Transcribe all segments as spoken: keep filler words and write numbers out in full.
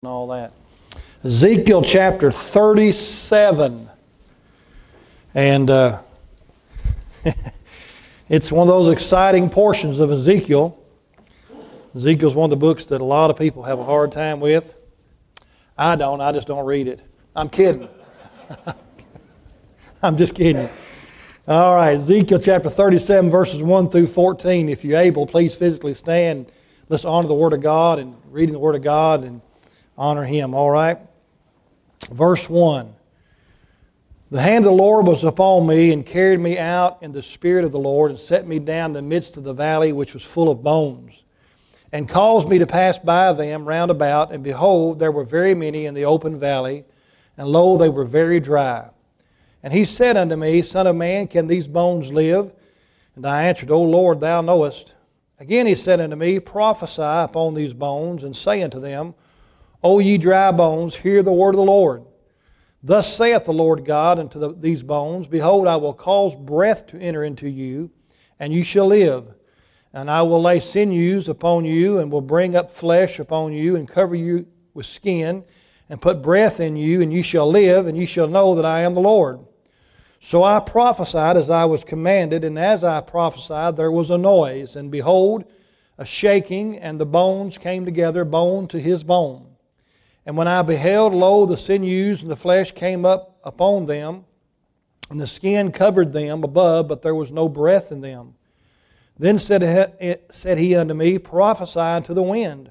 and all that. Ezekiel chapter thirty-seven. And uh, it's one of those exciting portions of Ezekiel. Ezekiel's one of the books that a lot of people have a hard time with. I don't. I just don't read it. I'm kidding. I'm just kidding. All right, Ezekiel chapter thirty-seven, verses one through fourteen. If you're able, please physically stand. Let's honor the Word of God and reading the Word of God and honor Him, all right? Verse one. The hand of the Lord was upon me and carried me out in the Spirit of the Lord and set me down in the midst of the valley which was full of bones, and caused me to pass by them round about, and behold, there were very many in the open valley, and lo, they were very dry. And he said unto me, Son of man, can these bones live? And I answered, O Lord, thou knowest. Again he said unto me, Prophesy upon these bones, and say unto them, O ye dry bones, hear the word of the Lord. Thus saith the Lord God unto the, these bones, Behold, I will cause breath to enter into you, and you shall live. And I will lay sinews upon you, and will bring up flesh upon you, and cover you with skin, and put breath in you, and you shall live, and you shall know that I am the Lord. So I prophesied as I was commanded, and as I prophesied there was a noise, and behold, a shaking, and the bones came together, bone to his bone. And when I beheld, lo, the sinews and the flesh came up upon them, and the skin covered them above, but there was no breath in them. Then said, said he unto me, Prophesy unto the wind.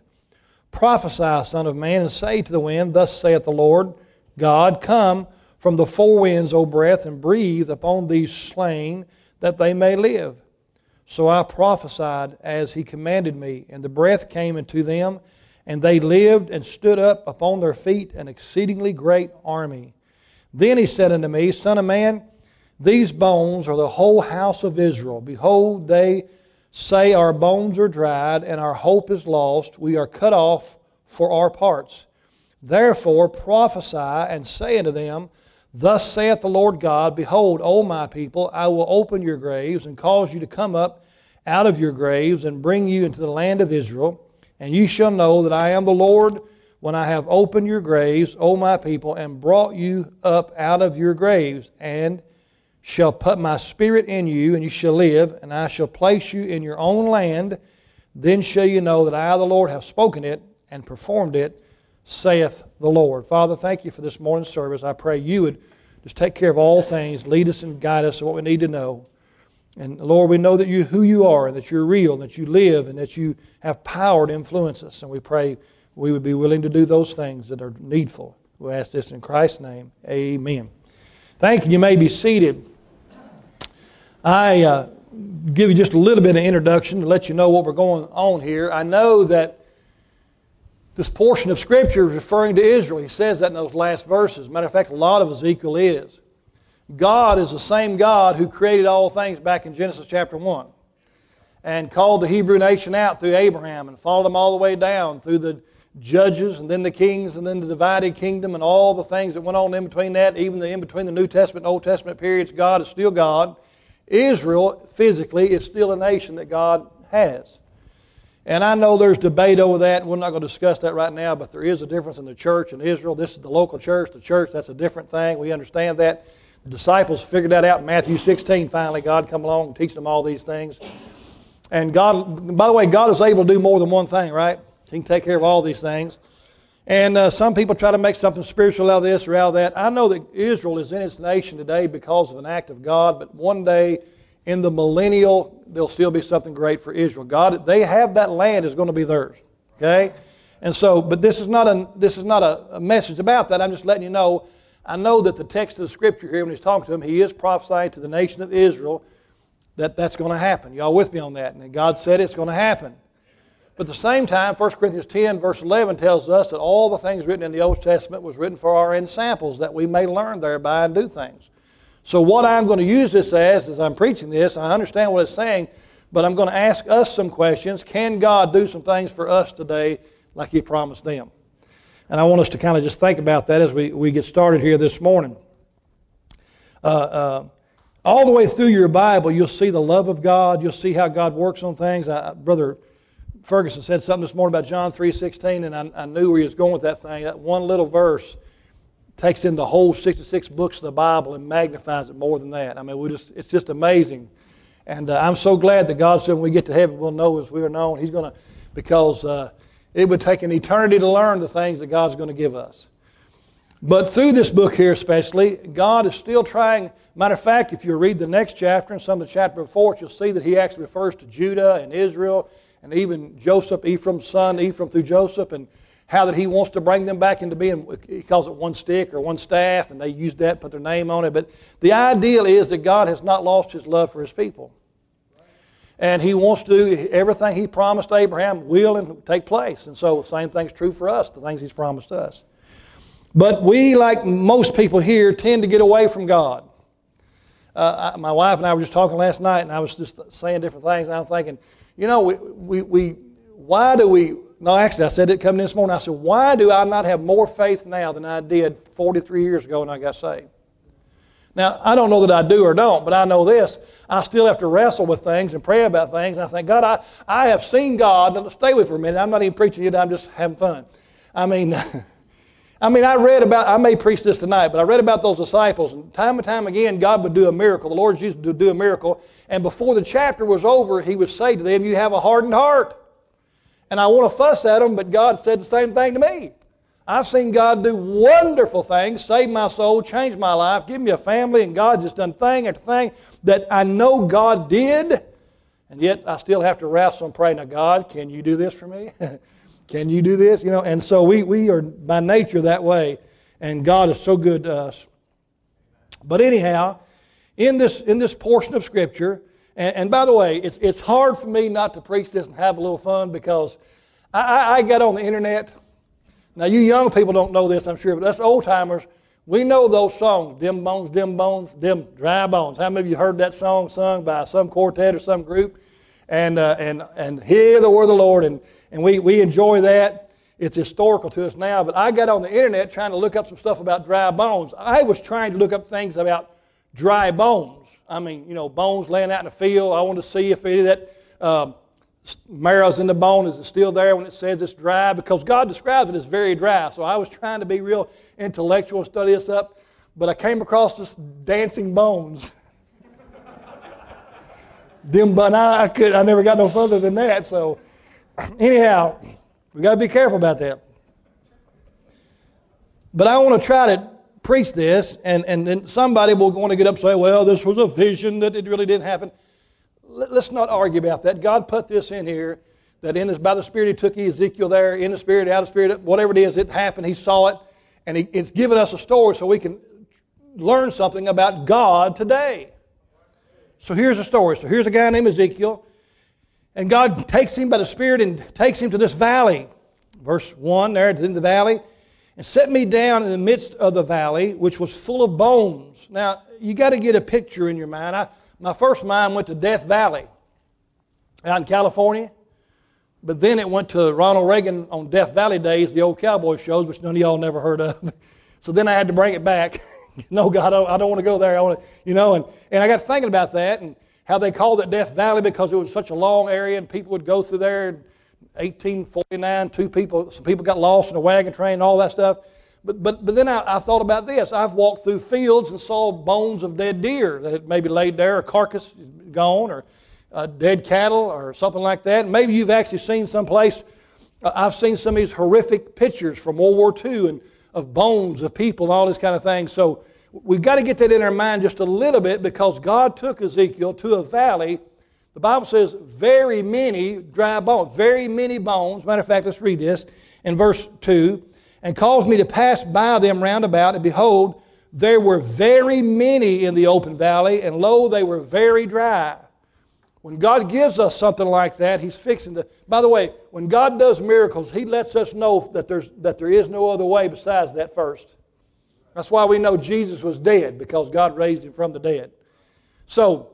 Prophesy, son of man, and say to the wind, Thus saith the Lord God, Come from the four winds, O breath, and breathe upon these slain, that they may live. So I prophesied as he commanded me, and the breath came into them, and they lived and stood up upon their feet, an exceedingly great army. Then he said unto me, Son of man, these bones are the whole house of Israel. Behold, they say our bones are dried, and our hope is lost. We are cut off for our parts. Therefore prophesy and say unto them, Thus saith the Lord God, Behold, O my people, I will open your graves, and cause you to come up out of your graves, and bring you into the land of Israel. And you shall know that I am the Lord, when I have opened your graves, O my people, and brought you up out of your graves, and shall put my spirit in you, and you shall live, and I shall place you in your own land. Then shall you know that I, the Lord, have spoken it and performed it, saith the Lord. Father, thank you for this morning's service. I pray you would just take care of all things, lead us and guide us to what we need to know. And Lord, we know that you who you are, and that you're real, and that you live, and that you have power to influence us. And we pray we would be willing to do those things that are needful. We ask this in Christ's name. Amen. Thank you. You may be seated. I uh, give you just a little bit of introduction to let you know what we're going on here. I know that this portion of Scripture is referring to Israel. He says that in those last verses. Matter of fact, a lot of Ezekiel is. God is the same God who created all things back in Genesis chapter one and called the Hebrew nation out through Abraham and followed them all the way down through the judges and then the kings and then the divided kingdom and all the things that went on in between that, even the, in between the New Testament and Old Testament periods. God is still God. Israel, physically, is still a nation that God has. And I know there's debate over that, and we're not going to discuss that right now, but there is a difference in the church and Israel. This is the local church. The church, that's a different thing. We understand that. The disciples figured that out in Matthew sixteen. Finally, God come along and teach them all these things. And God, by the way, God is able to do more than one thing, right? He can take care of all these things. And uh, some people try to make something spiritual out of this or out of that. I know that Israel is in its nation today because of an act of God, but one day in the millennial, there'll still be something great for Israel. God, they have that land is going to be theirs. Okay? And so, but this is not a this is not a, a message about that. I'm just letting you know. I know that the text of the Scripture here, when he's talking to them, he is prophesying to the nation of Israel that that's going to happen. Y'all with me on that? And God said it's going to happen. But at the same time, First Corinthians ten, verse eleven tells us that all the things written in the Old Testament was written for our ensamples, that we may learn thereby and do things. So what I'm going to use this as, as I'm preaching this, I understand what it's saying, but I'm going to ask us some questions. Can God do some things for us today like He promised them? And I want us to kind of just think about that as we, we get started here this morning. Uh, uh, all the way through your Bible, you'll see the love of God. You'll see how God works on things. I, Brother Ferguson said something this morning about John three sixteen, and I, I knew where he was going with that thing. That one little verse takes in the whole sixty-six books of the Bible and magnifies it more than that. I mean, we just it's just amazing. And uh, I'm so glad that God said when we get to heaven, we'll know as we are known. He's going to, because uh, it would take an eternity to learn the things that God's going to give us. But through this book here especially, God is still trying. Matter of fact, if you read the next chapter and some of the chapter before it, you'll see that he actually refers to Judah and Israel and even Joseph, Ephraim's son, Ephraim through Joseph, and how that he wants to bring them back into being, he calls it one stick or one staff, and they use that, put their name on it. But the ideal is that God has not lost his love for his people. And he wants to do everything he promised Abraham will and take place. And so the same thing's true for us, the things he's promised us. But we, like most people here, tend to get away from God. Uh, I, my wife and I were just talking last night, and I was just saying different things, and I was thinking, you know, we, we, we why do we, no, actually, I said it coming in this morning, I said, why do I not have more faith now than I did forty-three years ago when I got saved? Now, I don't know that I do or don't, but I know this. I still have to wrestle with things and pray about things. And I think, God, I, I have seen God. Stay with me for a minute. I'm not even preaching yet. I'm just having fun. I mean, I mean, I read about, I may preach this tonight, but I read about those disciples. And time and time again, God would do a miracle. The Lord Jesus would do a miracle. And before the chapter was over, he would say to them, you have a hardened heart. And I want to fuss at them, but God said the same thing to me. I've seen God do wonderful things, save my soul, change my life, give me a family, and God just done thing after thing that I know God did, and yet I still have to wrestle and pray, now God, can you do this for me? Can you do this? You know, and so we, we are by nature that way, and God is so good to us. But anyhow, in this, in this portion of Scripture, and, and by the way, it's, it's hard for me not to preach this and have a little fun because I, I, I got on the internet. Now, you young people don't know this, I'm sure, but us old-timers, we know those songs, Dim Bones, Dim Bones, Dim Dry Bones. How many of you heard that song sung by some quartet or some group? And uh, and and hear the word of the Lord, and, and we, we enjoy that. It's historical to us now, but I got on the internet trying to look up some stuff about dry bones. I was trying to look up things about dry bones. I mean, you know, bones laying out in the field. I wanted to see if any of that um, marrow's in the bone, is it still there when it says it's dry? Because God describes it as very dry. So I was trying to be real intellectual and study this up, but I came across this dancing bones. Them, but I, I could, I never got no further than that. So anyhow, we got to be careful about that. But I want to try to preach this, and, and then somebody will want to get up and say, well, this was a vision that it really didn't happen. Let's not argue about that. God put this in here, that in this, by the Spirit He took Ezekiel there, in the Spirit, out of the Spirit, whatever it is, it happened, He saw it, and he, it's given us a story so we can learn something about God today. So here's the story. So here's a guy named Ezekiel, and God takes him by the Spirit and takes him to this valley. Verse one there, in the valley, and set me down in the midst of the valley, which was full of bones. Now, you got to get a picture in your mind. I, my first mind went to Death Valley out in California, but then it went to Ronald Reagan on Death Valley days, the old cowboy shows, which none of y'all never heard of. So then I had to bring it back. No, God, I don't, I don't want to go there. I want to, you know, and, and I got thinking about that and how they called it Death Valley because it was such a long area and people would go through there. In eighteen forty-nine, two people, some people got lost in a wagon train and all that stuff. But but but then I, I thought about this. I've walked through fields and saw bones of dead deer that had maybe laid there, a carcass gone, or uh, dead cattle or something like that. And maybe you've actually seen someplace. Uh, I've seen some of these horrific pictures from World War Two and of bones of people and all this kind of thing. So we've got to get that in our mind just a little bit because God took Ezekiel to a valley. The Bible says very many dry bones, very many bones. Matter of fact, let's read this in verse two. And caused me to pass by them round about, and behold, there were very many in the open valley, and lo, they were very dry. When God gives us something like that, He's fixing to... By the way, when God does miracles, He lets us know that, there's, that there is no other way besides that first. That's why we know Jesus was dead, because God raised Him from the dead. So,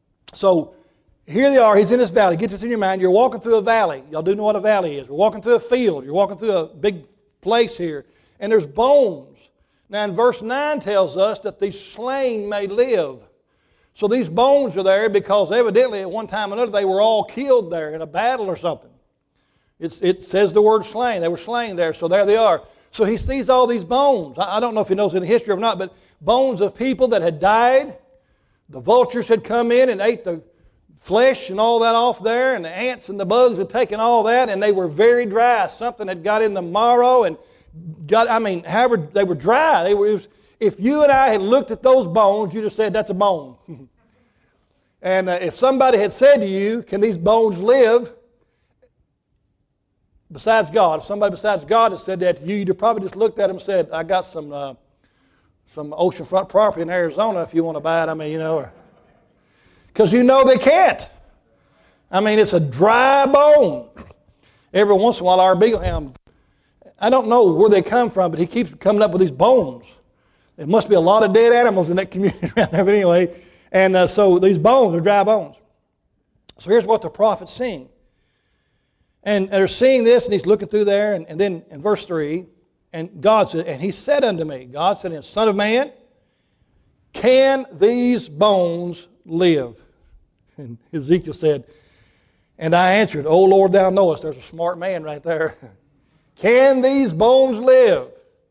so here they are. He's in this valley. Get this in your mind. You're walking through a valley. Y'all do know what a valley is. We're walking through a field. You're walking through a big place here. And there's bones. Now in verse nine tells us that the slain may live. So these bones are there because evidently at one time or another they were all killed there in a battle or something. It's, it says the word slain. They were slain there, so there they are. So he sees all these bones. I, I don't know if he knows any history or not, but bones of people that had died. The vultures had come in and ate the flesh and all that off there, and the ants and the bugs had taken all that, and they were very dry. Something had got in the marrow and got, I mean, however, they were dry. They were, it was, if you and I had looked at those bones, you'd have said, that's a bone. And uh, if somebody had said to you, can these bones live? Besides God, if somebody besides God had said that to you, you'd have probably just looked at them and said, I got some uh, some oceanfront property in Arizona if you want to buy it. I mean, you know, because you know they can't. I mean, it's a dry bone. Every once in a while, our Beagleham, I don't know where they come from, but he keeps coming up with these bones. There must be a lot of dead animals in that community around there, but anyway. And uh, so these bones are dry bones. So here's what the prophet's seeing. And they're seeing this, and he's looking through there, and, and then in verse three, and God said, and he said unto me, God said, Son of man, can these bones live? And Ezekiel said, and I answered, O Lord, thou knowest. There's a smart man right there. Can these bones live?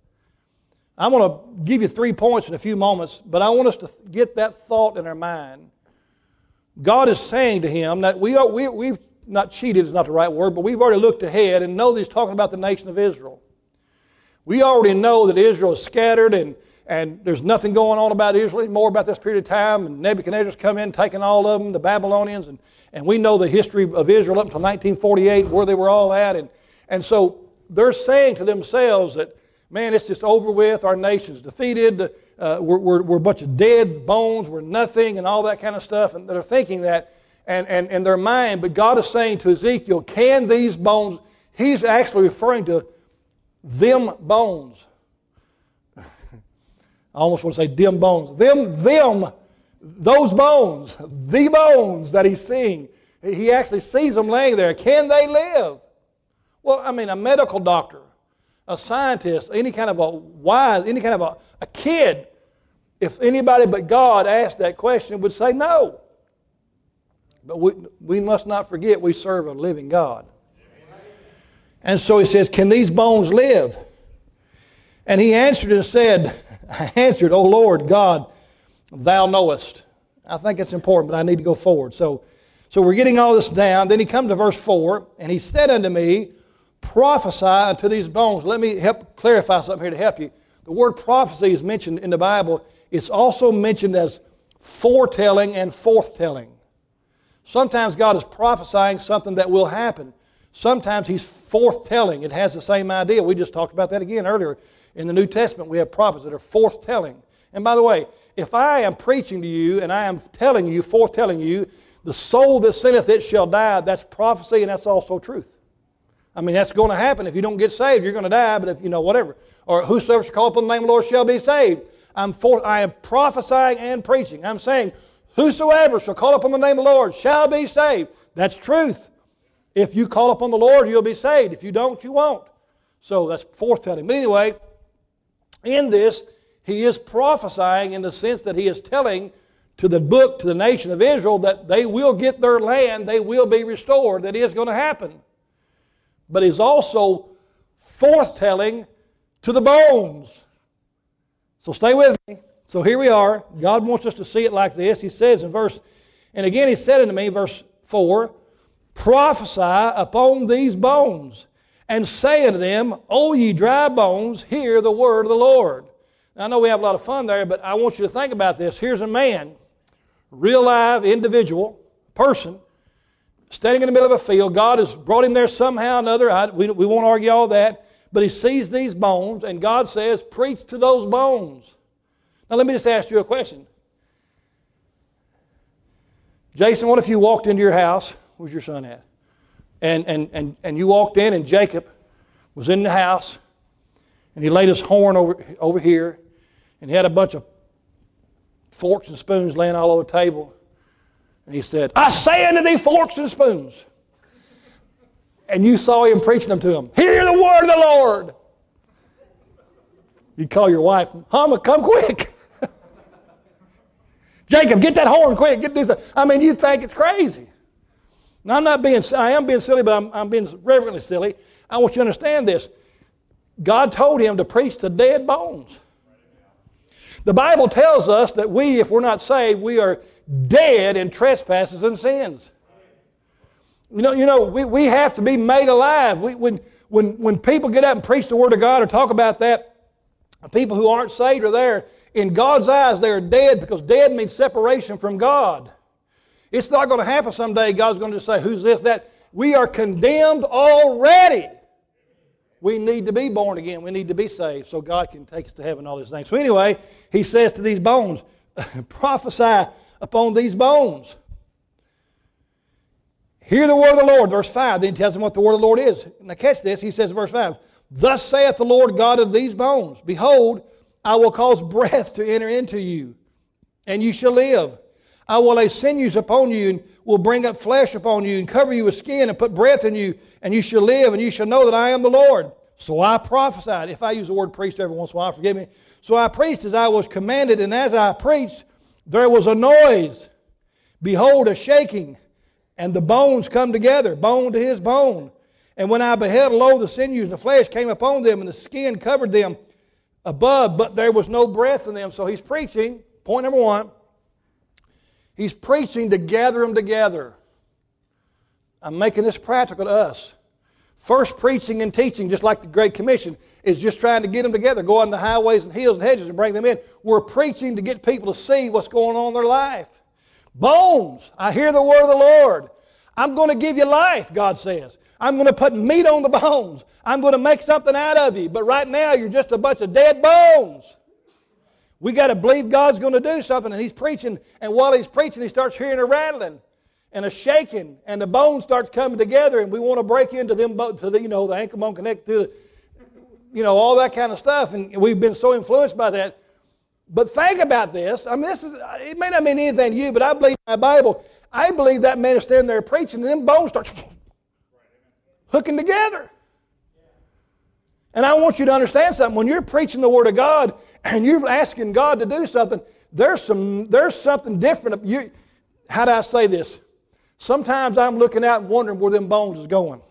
I'm going to give you three points in a few moments, but I want us to get that thought in our mind. God is saying to him that we are, we, we've not cheated is not the right word, but we've already looked ahead and know that he's talking about the nation of Israel. We already know that Israel is scattered and, and there's nothing going on about Israel anymore about this period of time, and Nebuchadnezzar's come in, taking all of them, the Babylonians, and, and we know the history of Israel up until nineteen forty-eight, where they were all at. And, and so they're saying to themselves that, man, it's just over with, our nation's defeated, uh, we're, we're, we're a bunch of dead bones, we're nothing, and all that kind of stuff, and they're thinking that. And, and, and their mind, but God is saying to Ezekiel, can these bones, he's actually referring to them bones. I almost want to say dim bones. Them, them, those bones, the bones that he's seeing. He actually sees them laying there. Can they live? Well, I mean, a medical doctor, a scientist, any kind of a wise, any kind of a, a kid, if anybody but God asked that question, would say no. But we, we must not forget we serve a living God. And so he says, can these bones live? And he answered and said, I answered, O Lord God, thou knowest. I think it's important, but I need to go forward. So, so we're getting all this down. Then he comes to verse four, and he said unto me, prophesy unto these bones. Let me help clarify something here to help you. The word prophecy is mentioned in the Bible. It's also mentioned as foretelling and forthtelling. Sometimes God is prophesying something that will happen. Sometimes he's forthtelling. It has the same idea. We just talked about that again earlier. In the New Testament, we have prophets that are forthtelling. And by the way, if I am preaching to you and I am telling you, forthtelling you, the soul that sinneth it shall die, that's prophecy and that's also truth. I mean, that's going to happen. If you don't get saved, you're going to die, but if you know, whatever. Or whosoever shall call upon the name of the Lord shall be saved. I'm for, I am prophesying and preaching. I'm saying, whosoever shall call upon the name of the Lord shall be saved. That's truth. If you call upon the Lord, you'll be saved. If you don't, you won't. So that's forthtelling. But anyway, in this, he is prophesying in the sense that he is telling to the book, to the nation of Israel, that they will get their land, they will be restored, that is going to happen. But he's also forthtelling to the bones. So stay with me. So here we are. God wants us to see it like this. He says in verse, and again he said unto me, verse four, prophesy upon these bones, and say unto them, O ye dry bones, hear the word of the Lord. Now, I know we have a lot of fun there, but I want you to think about this. Here's a man, real live individual, person, standing in the middle of a field. God has brought him there somehow or another. I, we, we won't argue all that. But he sees these bones, and God says, preach to those bones. Now, let me just ask you a question. Jason, what if you walked into your house? Where's your son at? And, and, and, and you walked in, and Jacob was in the house, and he laid his horn over, over here, and he had a bunch of forks and spoons laying all over the table. And he said, I say unto thee, forks and spoons. And you saw him preaching them to him. Hear the word of the Lord. You'd call your wife, Mama, come quick. Jacob, get that horn quick. Get this. I mean, you think it's crazy. Now, I'm not being, I am being silly, but I'm, I'm being reverently silly. I want you to understand this. God told him to preach to dead bones. The Bible tells us that we, if we're not saved, we are dead in trespasses and sins. You know, you know we, we have to be made alive. We, when, when, when people get up and preach the Word of God or talk about that, people who aren't saved are there. In God's eyes, they are dead, because dead means separation from God. It's not going to happen someday. God's going to just say, who's this, that? We are condemned already. We need to be born again. We need to be saved so God can take us to heaven, all these things. So anyway, he says to these bones, prophesy upon these bones. Hear the word of the Lord, verse five. Then he tells them what the word of the Lord is. Now catch this. He says, verse five, thus saith the Lord God of these bones, behold, I will cause breath to enter into you, and you shall live. I will lay sinews upon you, and will bring up flesh upon you, and cover you with skin, and put breath in you, and you shall live, and you shall know that I am the Lord. So I prophesied. If I use the word priest every once in a while, forgive me. So I preached as I was commanded, and as I preached, there was a noise. Behold, a shaking, and the bones come together, bone to his bone. And when I beheld, lo, the sinews and the flesh came upon them, and the skin covered them above, but there was no breath in them. So he's preaching, point number one, he's preaching to gather them together. I'm making this practical to us. First, preaching and teaching, just like the Great Commission, is just trying to get them together, go on the highways and hills and hedges and bring them in. We're preaching to get people to see what's going on in their life. Bones, I hear the word of the Lord. I'm going to give you life, God says. I'm going to put meat on the bones. I'm going to make something out of you. But right now, you're just a bunch of dead bones. We got to believe God's going to do something. And he's preaching, and while he's preaching, he starts hearing a rattling and a shaking, and the bone starts coming together, and we want to break into them, to the, you know, the ankle bone connected to the, you know, all that kind of stuff. And we've been so influenced by that. But think about this. I mean, this is, it may not mean anything to you, but I believe in my Bible, I believe that man is standing there preaching, and them bones start hooking together. And I want you to understand something. When you're preaching the Word of God and you're asking God to do something, there's some there's something different. You, how do I say this? Sometimes I'm looking out and wondering where them bones is going.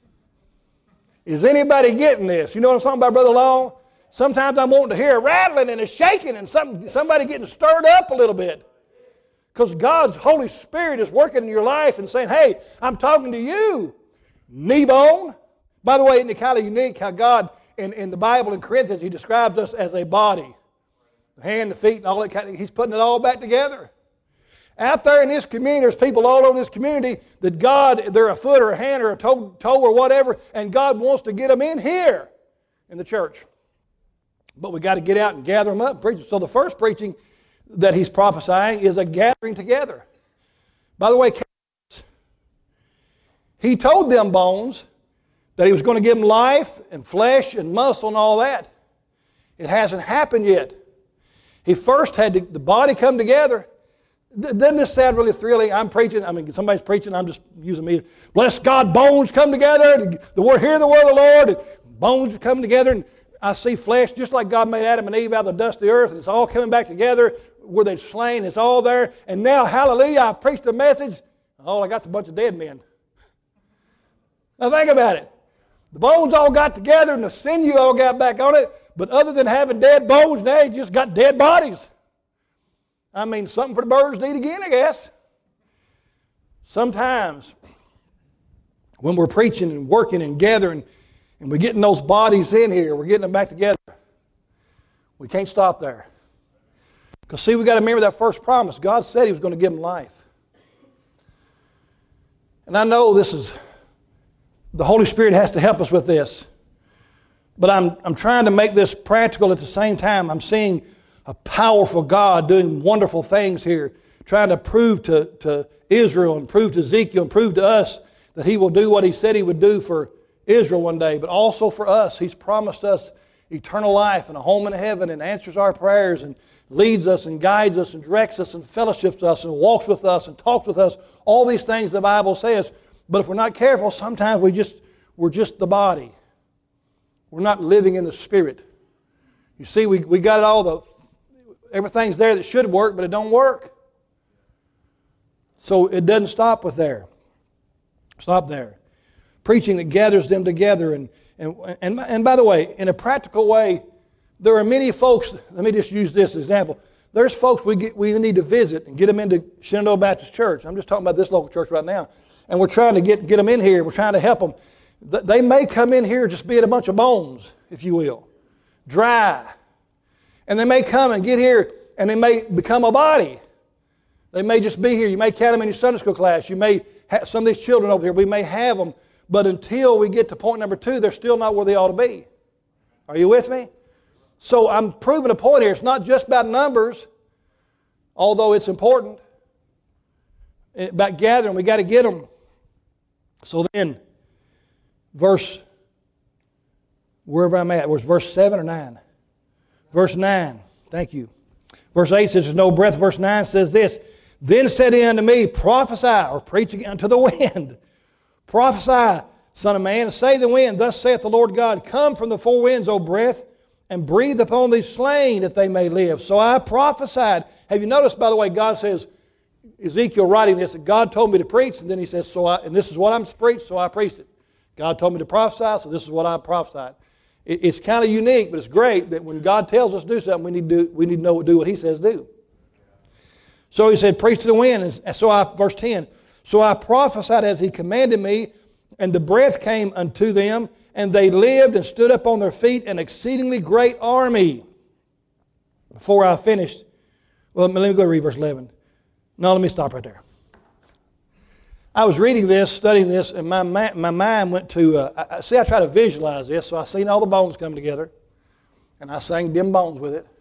Is anybody getting this? You know what I'm talking about, Brother Long? Sometimes I'm wanting to hear a rattling and a shaking and something, somebody getting stirred up a little bit. Because God's Holy Spirit is working in your life and saying, hey, I'm talking to you. Knee bone. By the way, isn't it kind of unique how God, in, in the Bible in Corinthians, He describes us as a body. The hand, the feet, and all that kind of, He's putting it all back together. Out there in this community, there's people all over this community that God, they're a foot or a hand or a toe, toe or whatever, and God wants to get them in here in the church. But we got to get out and gather them up and preach. So the first preaching that He's prophesying is a gathering together. By the way, He told them bones that He was going to give them life and flesh and muscle and all that. It hasn't happened yet. He first had to, the body come together. Doesn't this sound really thrilling? I'm preaching, I mean, somebody's preaching, I'm just using me. Bless God, bones come together. The word, hear the word of the Lord. And bones come together, and I see flesh just like God made Adam and Eve out of the dust of the earth, and it's all coming back together where they're slain. It's all there. And now, hallelujah, I preached the message. All I got's a bunch of dead men. Now think about it. The bones all got together and the sinew all got back on it, but other than having dead bones, now you just got dead bodies. I mean, something for the birds to eat again, I guess. Sometimes when we're preaching and working and gathering and we're getting those bodies in here, we're getting them back together, we can't stop there. Because see, we got to remember that first promise. God said He was going to give them life. And I know this is, the Holy Spirit has to help us with this. But I'm, I'm trying to make this practical at the same time. I'm seeing a powerful God doing wonderful things here, trying to prove to, to Israel and prove to Ezekiel and prove to us that He will do what He said He would do for Israel one day, but also for us. He's promised us eternal life and a home in heaven, and answers our prayers and leads us and guides us and directs us and fellowships us and walks with us and talks with us. All these things the Bible says. But if we're not careful, sometimes we just, we're just the body. We're not living in the Spirit. You see, we, we got all the, everything's there that should work, but it don't work. So it doesn't stop with there. Stop there. Preaching that gathers them together. And, and, and, and by the way, in a practical way, there are many folks, let me just use this as an example. There's folks we, get, we need to visit and get them into Shenandoah Baptist Church. I'm just talking about this local church right now. And we're trying to get, get them in here. We're trying to help them. They may come in here just being a bunch of bones, if you will, dry. And they may come and get here and they may become a body. They may just be here. You may count them in your Sunday school class. You may have some of these children over here. We may have them. But until we get to point number two, they're still not where they ought to be. Are you with me? So I'm proving a point here. It's not just about numbers, although it's important. It's about gathering. We got to get them. So then, verse, wherever I'm at, was verse seven or nine? Verse nine. Thank you. Verse eight says there's no breath. Verse nine says this. Then said he unto me, prophesy, or preach unto the wind. Prophesy, son of man, and say to the wind, thus saith the Lord God, come from the four winds, O breath, and breathe upon these slain that they may live. So I prophesied. Have you noticed, by the way, God says, Ezekiel writing this, that God told me to preach, and then he says, so I, and this is what I'm to preach, so I preached it. God told me to prophesy, so this is what I prophesied. It, it's kind of unique, but it's great that when God tells us to do something, we need to do, we need to know do what he says do. So he said, preach to the wind. And so I, verse ten, so I prophesied as he commanded me, and the breath came unto them, and they lived and stood up on their feet, an exceedingly great army. Before I finished, well, let me go read verse eleven. No, let me stop right there. I was reading this, studying this, and my, my mind went to, uh, I, see, I try to visualize this, so I seen all the bones come together, and I sang Dim Bones with it.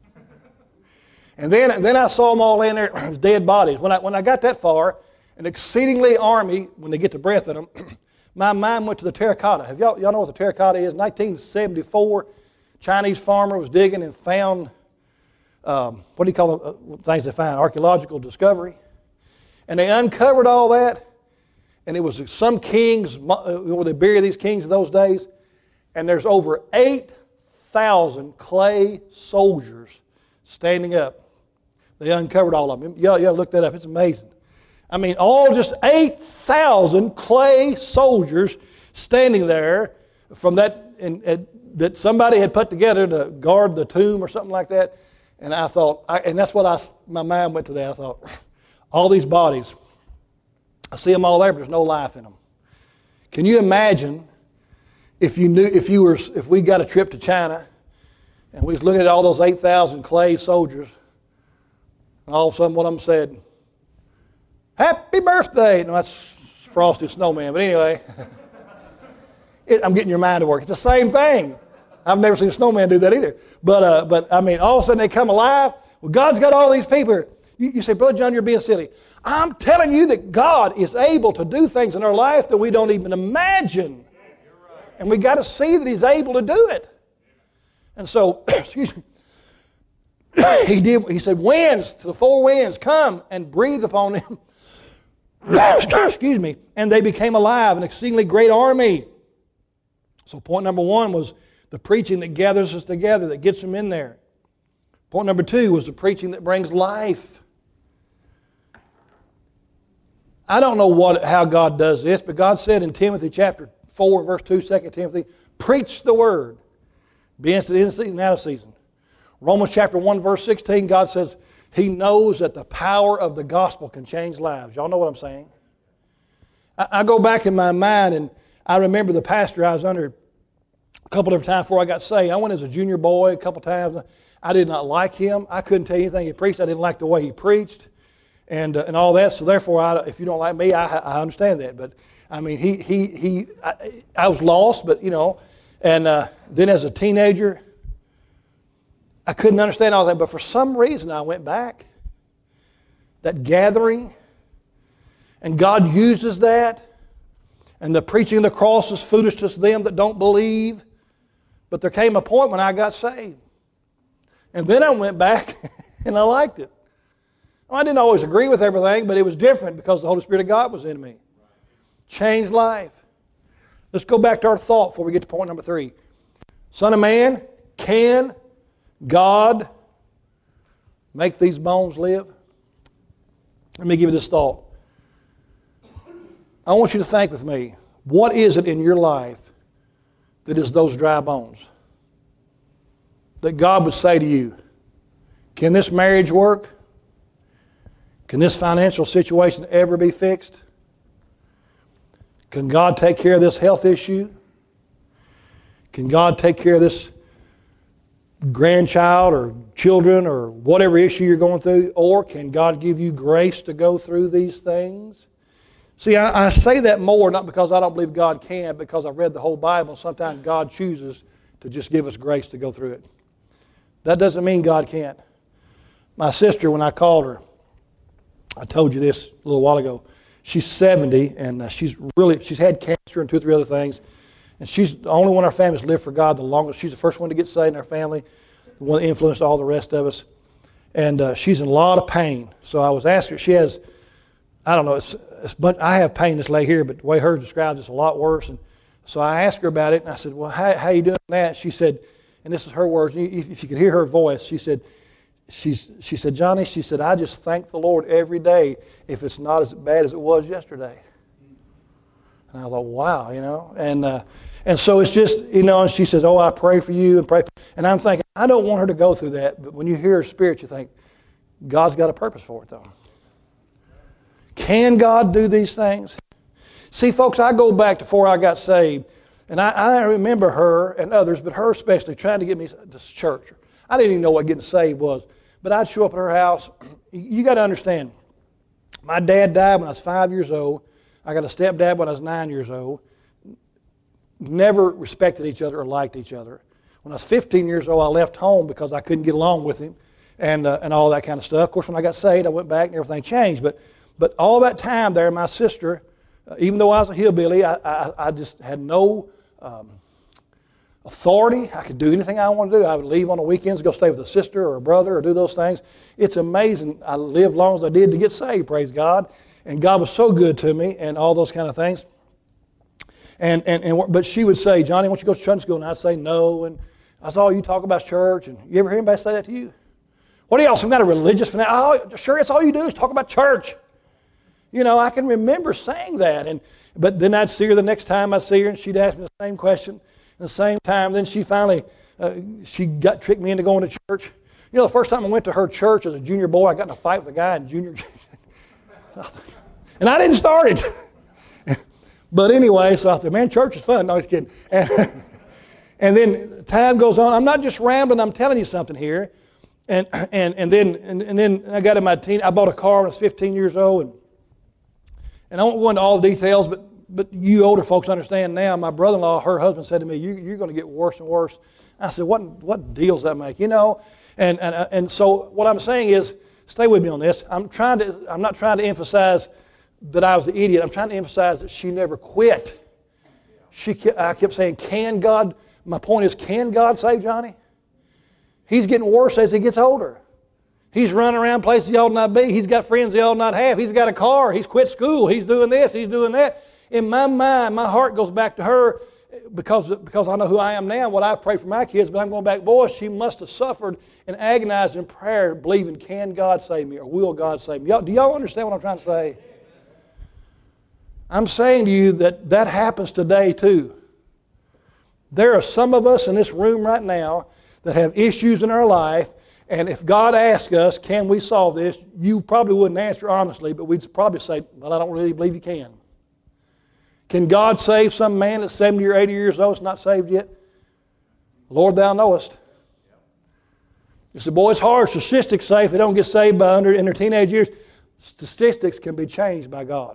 And then, then I saw them all laying there as dead bodies. When I, when I got that far, an exceedingly army, when they get the breath in them, my mind went to the terracotta. Have y'all, y'all know what the terracotta is? nineteen seventy-four, Chinese farmer was digging and found, um, what do you call the uh, things they find? Archaeological discovery. And they uncovered all that, and it was some kings, where they bury these kings in those days, and there's over eight thousand clay soldiers standing up. They uncovered all of them. Y'all, y'all look that up. It's amazing. I mean, all just eight thousand clay soldiers standing there from that, and, and that somebody had put together to guard the tomb or something like that. And I thought, I, and that's what I, my mind went to that. I thought, all these bodies, I see them all there, but there's no life in them. Can you imagine if you knew, if you were, if we got a trip to China and we was looking at all those eight thousand clay soldiers, and all of a sudden one of them said, happy birthday. No, that's Frosty Snowman, but anyway, it, I'm getting your mind to work. It's the same thing. I've never seen a snowman do that either. But, uh, but I mean, all of a sudden they come alive. Well, God's got all these people. You, you say, Brother John, you're being silly. I'm telling you that God is able to do things in our life that we don't even imagine. And we got to see that He's able to do it. And so, excuse me, he did. He said, winds, to the four winds, come and breathe upon them. Excuse me. And they became alive, an exceedingly great army. So point number one was the preaching that gathers us together, that gets them in there. Point number two was the preaching that brings life. I don't know what how God does this, but God said in Timothy chapter four, verse two, Second Timothy, preach the word. Be instant in season, out of season. Romans chapter one, verse sixteen, God says He knows that the power of the gospel can change lives. Y'all know what I'm saying? I, I go back in my mind, and I remember the pastor I was under a couple different times before I got saved. I went as a junior boy a couple times. I did not like him. I couldn't tell you anything he preached. I didn't like the way he preached and uh, and all that. So therefore, I, if you don't like me, I, I understand that. But I mean, he he he. I, I was lost, but you know. And uh, then as a teenager, I couldn't understand all that. But for some reason, I went back. That gathering, and God uses that. And the preaching of the cross is foolishness to them that don't believe. But there came a point when I got saved. And then I went back and I liked it. Well, I didn't always agree with everything, but it was different because the Holy Spirit of God was in me. Changed life. Let's go back to our thought before we get to point number three. Son of man, can God make these bones live? Let me give you this thought. I want you to think with me, what is it in your life that is those dry bones? That God would say to you, can this marriage work? Can this financial situation ever be fixed? Can God take care of this health issue? Can God take care of this grandchild or children or whatever issue you're going through? Or can God give you grace to go through these things? See, I, I say that more not because I don't believe God can, because I've read the whole Bible. Sometimes God chooses to just give us grace to go through it. That doesn't mean God can't. My sister, when I called her, I told you this a little while ago. She's seventy, and uh, she's really she's had cancer and two or three other things. And she's the only one in our family that's lived for God the longest. She's the first one to get saved in our family, the one that influenced all the rest of us. And uh, she's in a lot of pain. So I was asking her, she has, I don't know, it's, it's, but I have pain this leg here, but the way hers describes it's a lot worse. And so I asked her about it, and I said, well, how, how you doing that? She said, and this is her words, if you could hear her voice, she said, she's, she said, Johnny, she said, I just thank the Lord every day if it's not as bad as it was yesterday. And I thought, wow, you know. And uh, and so it's just, you know, and she says, oh, I pray for you and pray for you. And I'm thinking, I don't want her to go through that. But when you hear her spirit, you think, God's got a purpose for it, though. Can God do these things? See, folks, I go back to before I got saved. And I, I remember her and others, but her especially, trying to get me to church. I didn't even know what getting saved was. But I'd show up at her house. You got to understand, my dad died when I was five years old. I got a stepdad when I was nine years old. Never respected each other or liked each other. When I was fifteen years old, I left home because I couldn't get along with him and uh, and all that kind of stuff. Of course, when I got saved, I went back and everything changed. But but all that time there, my sister, uh, even though I was a hillbilly, I, I, I just had no um, authority. I could do anything I wanted to do. I would leave on the weekends, go stay with a sister or a brother or do those things. It's amazing. I lived as long as I did to get saved, praise God. And God was so good to me and all those kind of things. And, and, and but she would say, Johnny, why don't you go to Sunday school? And I'd say no. And I saw you talk about church. And you ever hear anybody say that to you? What are y'all, some kind of religious fanatic? Oh, sure, that's all you do is talk about church. You know, I can remember saying that. And but then I'd see her the next time I'd see her, and she'd ask me the same question. At the same time, then she finally, uh, she got tricked me into going to church. You know, the first time I went to her church as a junior boy, I got in a fight with a guy in junior and I didn't start it. But anyway, so I thought, man, church is fun. No, I was kidding. And, and then time goes on. I'm not just rambling. I'm telling you something here. And and and then and, and then I got in my teen. I bought a car when I was fifteen years old. And, and I won't go into all the details, but but you older folks understand now. My brother-in-law, her husband, said to me, you, "You're going to get worse and worse." I said, "What what deal does that make?" You know. And and and so what I'm saying is, stay with me on this. I'm trying to. I'm not trying to emphasize that I was the idiot. I'm trying to emphasize that she never quit. She, I kept saying, can God, my point is, can God save Johnny? He's getting worse as he gets older. He's running around places he ought not be. He's got friends he ought not have. He's got a car. He's quit school. He's doing this. He's doing that. In my mind, my heart goes back to her because, because I know who I am now, what I pray for my kids, but I'm going back, boy, she must have suffered and agonized in prayer, believing, can God save me or will God save me? Y'all, do y'all understand what I'm trying to say? I'm saying to you that that happens today too. There are some of us in this room right now that have issues in our life, and if God asked us, can we solve this, you probably wouldn't answer honestly, but we'd probably say, well, I don't really believe you can. Can God save some man that's seventy or eighty years old that's not saved yet? Lord, thou knowest. You say, boy, it's hard. Statistics say if they don't get saved by under in their teenage years, statistics can be changed by God.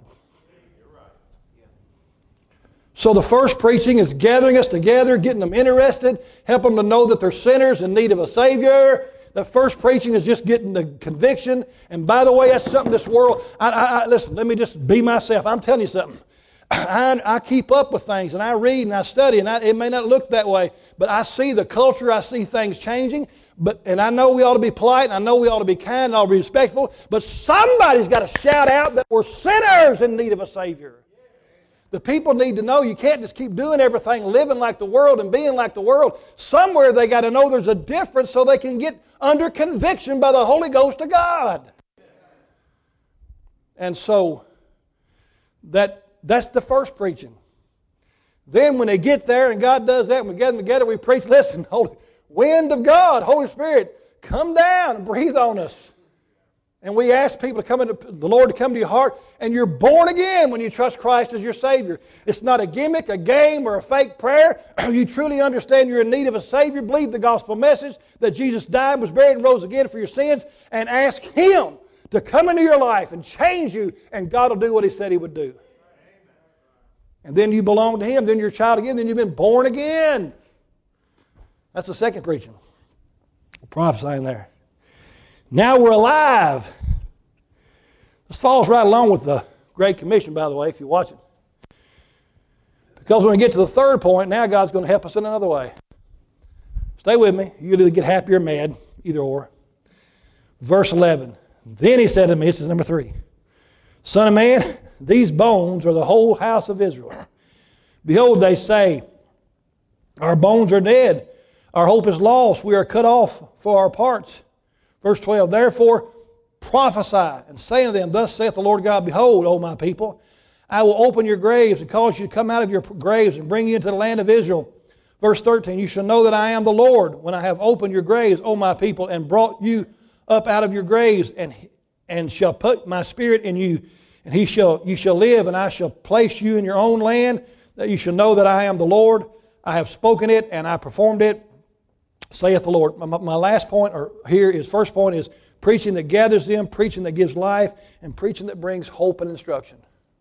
So the first preaching is gathering us together, getting them interested, helping them to know that they're sinners in need of a Savior. The first preaching is just getting the conviction. And by the way, that's something this world, I, I, I, listen, let me just be myself. I'm telling you something. I, I keep up with things, and I read and I study, and I, it may not look that way, but I see the culture, I see things changing, but and I know we ought to be polite, and I know we ought to be kind, and ought to be respectful, but somebody's got to shout out that we're sinners in need of a Savior. The people need to know you can't just keep doing everything, living like the world and being like the world. Somewhere they got to know there's a difference so they can get under conviction by the Holy Ghost of God. And so that That's the first preaching. Then when they get there and God does that, and we get them together, we preach, listen, Holy, wind of God, Holy Spirit, come down and breathe on us. And we ask people to come into the Lord to come to your heart, and you're born again when you trust Christ as your Savior. It's not a gimmick, a game, or a fake prayer. You truly understand you're in need of a Savior. Believe the gospel message that Jesus died, was buried, and rose again for your sins, and ask Him to come into your life and change you, and God will do what He said He would do. And then you belong to Him, then you're a child again, then you've been born again. That's the second preaching. Prophesying there. Now we're alive. This follows right along with the Great Commission, by the way, if you watch it. Because when we get to the third point, now God's going to help us in another way. Stay with me. You either get happy or mad, either or. Verse eleven. Then He said to me, this is number three, Son of man, these bones are the whole house of Israel. Behold, they say, our bones are dead. Our hope is lost. We are cut off for our parts. Verse twelve, therefore prophesy and say unto them, thus saith the Lord God, behold, O my people, I will open your graves and cause you to come out of your graves and bring you into the land of Israel. Verse thirteen, you shall know that I am the Lord when I have opened your graves, O my people, and brought you up out of your graves, and, and shall put my spirit in you, and he shall you shall live, and I shall place you in your own land, that you shall know that I am the Lord. I have spoken it, and I performed it, saith the Lord. My, my last point or here is, first point is preaching that gathers them, preaching that gives life, and preaching that brings hope and instruction.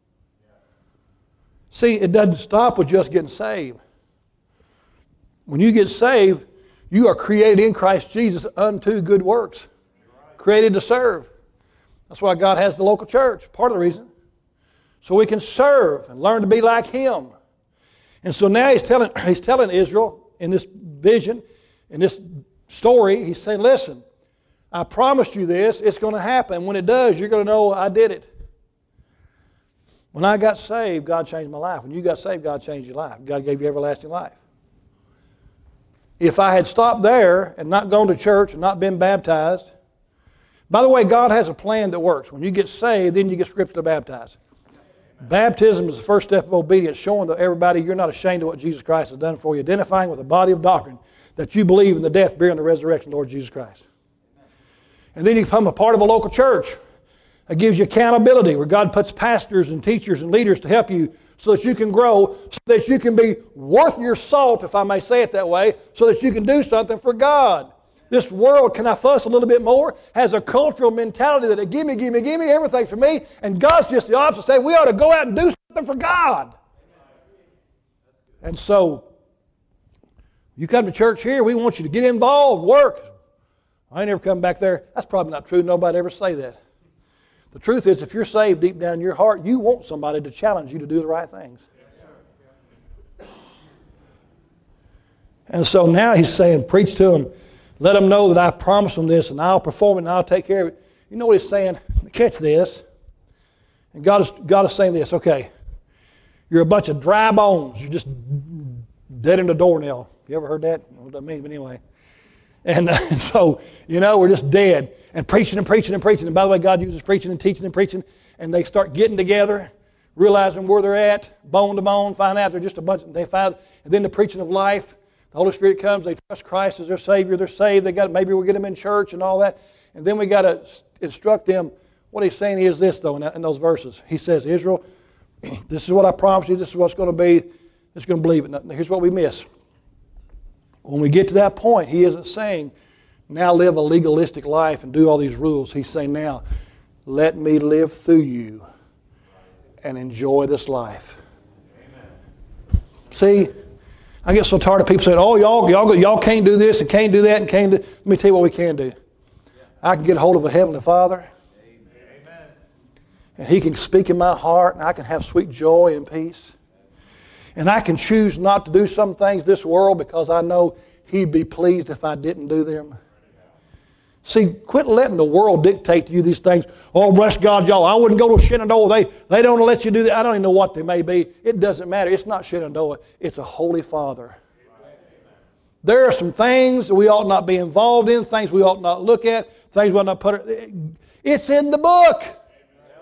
See, it doesn't stop with just getting saved. When you get saved, you are created in Christ Jesus unto good works. Created to serve. That's why God has the local church, part of the reason. So we can serve and learn to be like Him. And so now He's telling, he's telling Israel in this vision, in this story, He's saying, listen, I promised you this, it's going to happen. When it does, you're going to know I did it. When I got saved, God changed my life. When you got saved, God changed your life. God gave you everlasting life. If I had stopped there and not gone to church and not been baptized, by the way, God has a plan that works. When you get saved, then you get scripturally baptized. Baptism is the first step of obedience, showing to everybody you're not ashamed of what Jesus Christ has done for you, identifying with a body of doctrine that you believe in the death, burial, and the resurrection of the Lord Jesus Christ. And then you become a part of a local church that gives you accountability, where God puts pastors and teachers and leaders to help you so that you can grow, so that you can be worth your salt, if I may say it that way, so that you can do something for God. This world, can I fuss a little bit more, has a cultural mentality that give me, give me, give me, everything for me, and God's just the opposite, saying we ought to go out and do something for God. And so, you come to church here, we want you to get involved, work. I ain't never come back there. That's probably not true. Nobody ever say that. The truth is, if you're saved deep down in your heart, you want somebody to challenge you to do the right things. And so now He's saying, preach to them. Let them know that I promised them this, and I'll perform it, and I'll take care of it. You know what He's saying? Catch this. And God is, God is saying this, okay, you're a bunch of dry bones. You're just dead in the doornail. You ever heard that? I don't know what that means, but anyway. And, uh, and so, you know, we're just dead. And preaching and preaching and preaching. And by the way, God uses preaching and teaching and preaching. And they start getting together, realizing where they're at, bone to bone, find out they're just a bunch. They find, and then the preaching of life. The Holy Spirit comes, they trust Christ as their Savior, they're saved, they got maybe we'll get them in church and all that. And then we got to instruct them. What He's saying is this, though, in, in those verses. He says, Israel, this is what I promised you, this is what's going to be, this is going to believe it. Now, here's what we miss. When we get to that point, He isn't saying, now live a legalistic life and do all these rules. He's saying, now, let me live through you and enjoy this life. Amen. See, I get so tired of people saying, oh, y'all, y'all, y'all can't do this and can't do that and can't do... Let me tell you what we can do. I can get a hold of a Heavenly Father. Amen. And He can speak in my heart, and I can have sweet joy and peace. And I can choose not to do some things this world because I know He'd be pleased if I didn't do them. See, quit letting the world dictate to you these things. Oh, bless God, y'all, I wouldn't go to Shenandoah. They, they don't let you do that. I don't even know what they may be. It doesn't matter. It's not Shenandoah. It's a Holy Father. There are some things we ought not be involved in, things we ought not look at, things we ought not put... It's in the book.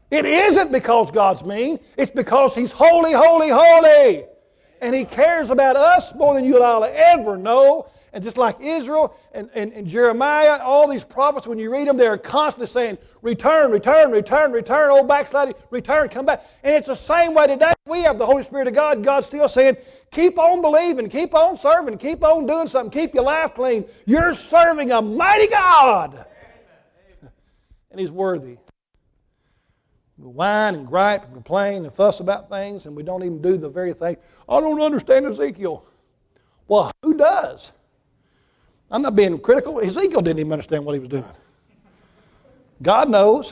It isn't because God's mean. It's because He's holy, holy, holy. And He cares about us more than you and I will ever know. And just like Israel and, and, and Jeremiah, all these prophets, when you read them, they're constantly saying, return, return, return, return, old backsliding, return, come back. And it's the same way today. We have the Holy Spirit of God. God's still saying, keep on believing, keep on serving, keep on doing something, keep your life clean. You're serving a mighty God. And He's worthy. We whine and gripe and complain and fuss about things, and we don't even do the very thing. I don't understand Ezekiel. Well, who does? I'm not being critical. Ezekiel didn't even understand what he was doing. God knows.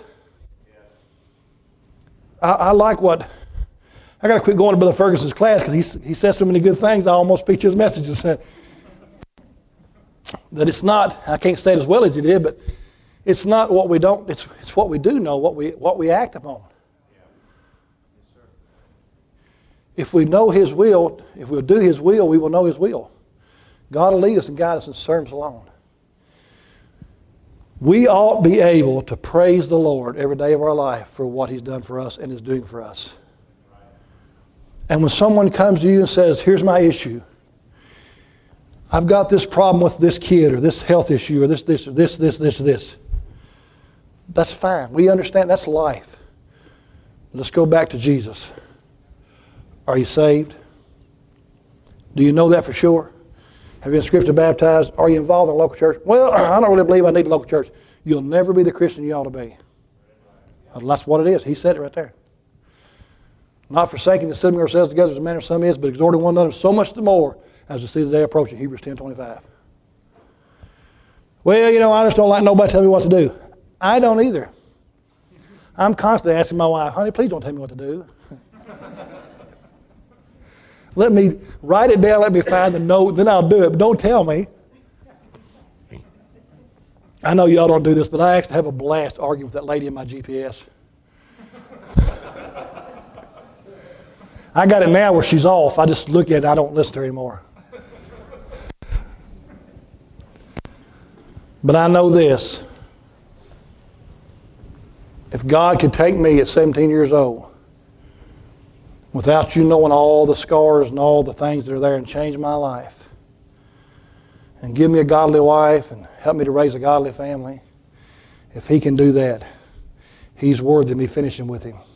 I, I like what, I got to quit going to Brother Ferguson's class because he, he says so many good things I almost preach his messages. That it's not, I can't say it as well as he did, but it's not what we don't, it's, it's what we do know, what we, what we act upon. If we know His will, if we'll do His will, we will know His will. God will lead us and guide us and serve us along. We ought to be able to praise the Lord every day of our life for what He's done for us and is doing for us. And when someone comes to you and says, here's my issue. I've got this problem with this kid or this health issue or this, this, or this, this, this, this. That's fine. We understand that's life. Let's go back to Jesus. Are you saved? Do you know that for sure? Have you been scripture baptized? Are you involved in a local church? Well, I don't really believe I need a local church. You'll never be the Christian you ought to be. That's what it is. He said it right there. Not forsaking the assembling ourselves together as a manner of some is, but exhorting one another so much the more as we see the day approaching. Hebrews ten twenty-five. Well, you know, I just don't like nobody telling me what to do. I don't either. I'm constantly asking my wife, honey, please don't tell me what to do. Let me write it down, let me find the note, then I'll do it, but don't tell me. I know y'all don't do this, but I actually have a blast arguing with that lady in my G P S. I got it now where she's off. I just look at it, I don't listen to her anymore. But I know this. If God could take me at seventeen years old, without you knowing all the scars and all the things that are there and change my life, and give me a godly wife and help me to raise a godly family, if He can do that, He's worthy of me finishing with Him.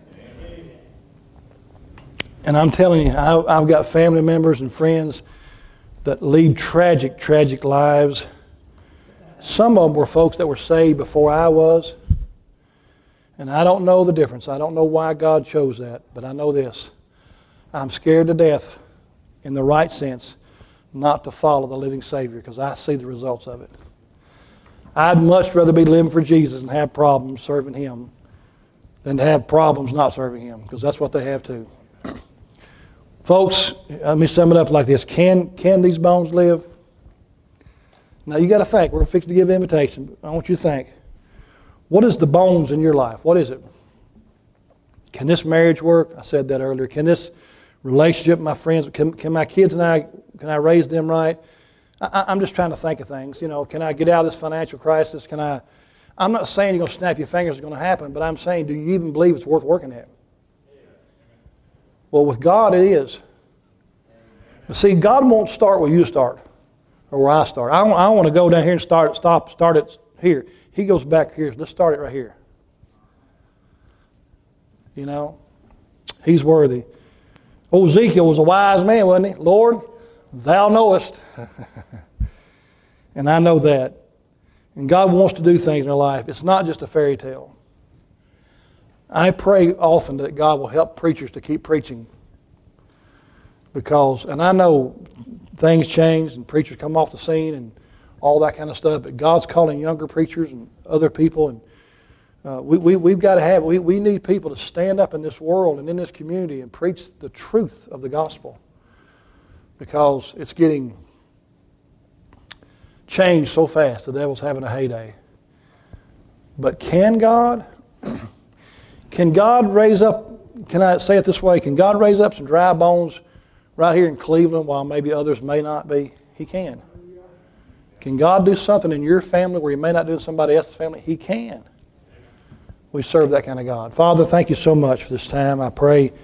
And I'm telling you, I, I've got family members and friends that lead tragic, tragic lives. Some of them were folks that were saved before I was. And I don't know the difference. I don't know why God chose that. But I know this. I'm scared to death, in the right sense, not to follow the living Savior because I see the results of it. I'd much rather be living for Jesus and have problems serving Him than to have problems not serving Him, because that's what they have too. Folks, let me sum it up like this. Can, can these bones live? Now you got to think. We're fixing to give an invitation. I want you to think. What is the bones in your life? What is it? Can this marriage work? I said that earlier. Can this relationship with my friends, can, can my kids and I, can I raise them right? I, I'm just trying to think of things. You know, can I get out of this financial crisis? Can I? I'm not saying you're going to snap your fingers, it's going to happen, but I'm saying, do you even believe it's worth working at? Well, with God it is. But see, God won't start where you start or where I start. I, I want to go down here and start, stop, start it here. He goes back here. Let's start it right here. You know, He's worthy. Old Ezekiel was a wise man, wasn't he? Lord, Thou knowest. And I know that. And God wants to do things in our life. It's not just a fairy tale. I pray often that God will help preachers to keep preaching. Because, and I know things change and preachers come off the scene and all that kind of stuff, but God's calling younger preachers and other people, and uh, we, we, we've got to have, we, we need people to stand up in this world and in this community and preach the truth of the gospel, because it's getting changed so fast. The devil's having a heyday. But can God, can God raise up, can I say it this way, can God raise up some dry bones right here in Cleveland while maybe others may not be? He can. Can God do something in your family where He may not do in somebody else's family? He can. We serve that kind of God. Father, thank you so much for this time. I pray